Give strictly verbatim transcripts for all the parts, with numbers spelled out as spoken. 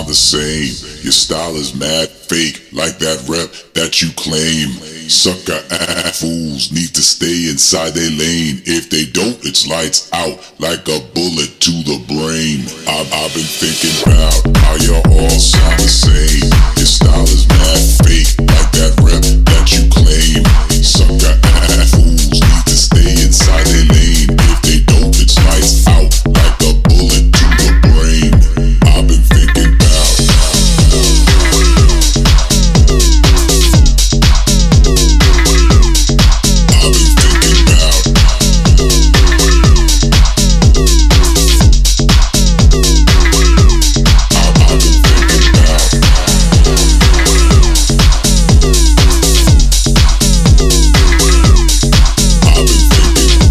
the same. Your style is mad fake, like that rep that you claim. Sucker ass fools need to stay inside their lane. If they don't, it's lights out, like a bullet to the brain. I've, I've been thinking about how you all sound the same. Your style is mad fake, like that rep that you claim. Sucker ass fools need to stay inside their lane. If they don't, it's lights out, like a bullet to the brain. I've been thinking about. I've been thinking about. I've, I've been thinking about. I've been thinking.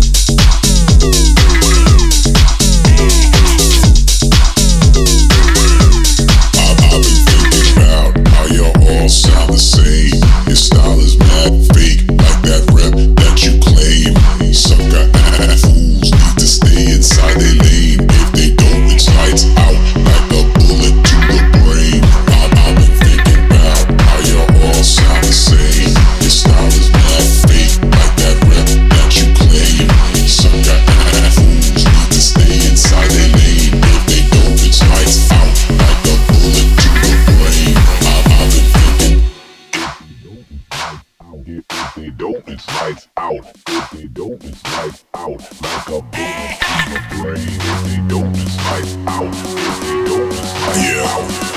I've, I've been thinking about how you all sound the same. Your style is mad fake, like that rep that you claim. Sucker ass fools need to stay inside their lane. If they don't, it's lights out, like a bullet to the brain. I've, I've been thinking about how you all sound the same. Your style is mad fake, like that rep that you claim. Sucker ass fools need to stay inside their lane. If they don't, it's lights out, like a bullet to the brain. I've, I've been thinking. If they don't, it's lights out. If they don't, it's lights out, like a bullet to the brain. If they don't, it's lights out. If they don't, it's lights out.